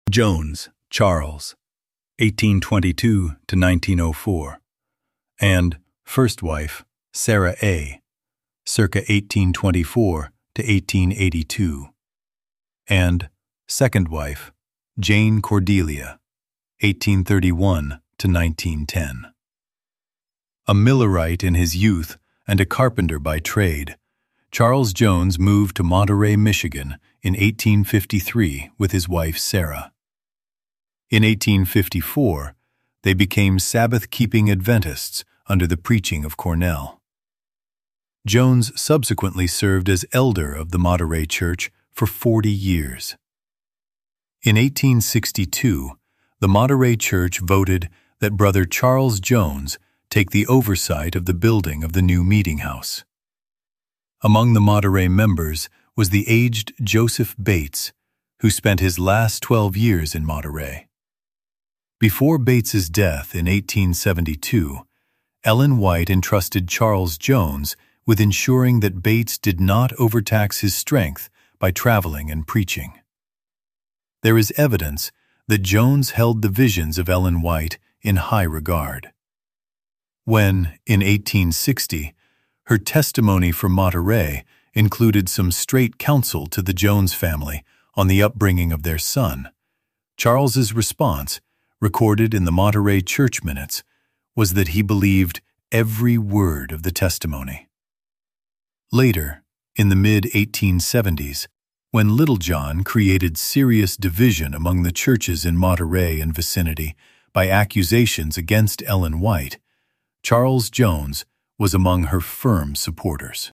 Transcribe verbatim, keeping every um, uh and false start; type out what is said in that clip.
Jones, Charles, eighteen twenty-two to nineteen oh four, and first wife, Sarah A., circa eighteen twenty-four to eighteen eighty-two, and second wife, Jane Cordelia, eighteen thirty-one to nineteen ten. A Millerite in his youth and a carpenter by trade, Charles Jones moved to Monterey, Michigan in eighteen fifty-three with his wife Sarah. In eighteen fifty-four, they became Sabbath-keeping Adventists under the preaching of Cornell. Jones subsequently served as elder of the Monterey Church for forty years. In eighteen sixty-two, the Monterey Church voted that Brother Charles Jones take the oversight of the building of the new meeting house. Among the Monterey members was the aged Joseph Bates, who spent his last twelve years in Monterey. Before Bates's death in eighteen seventy-two, Ellen White entrusted Charles Jones with ensuring that Bates did not overtax his strength by traveling and preaching. There is evidence that Jones held the visions of Ellen White in high regard. When, in eighteen sixty, her testimony from Monterey included some straight counsel to the Jones family on the upbringing of their son, Charles's response, recorded in the Monterey Church minutes, was that he believed every word of the testimony. Later, in the mid eighteen seventies, when Littlejohn created serious division among the churches in Monterey and vicinity by accusations against Ellen White, Charles Jones was among her firm supporters.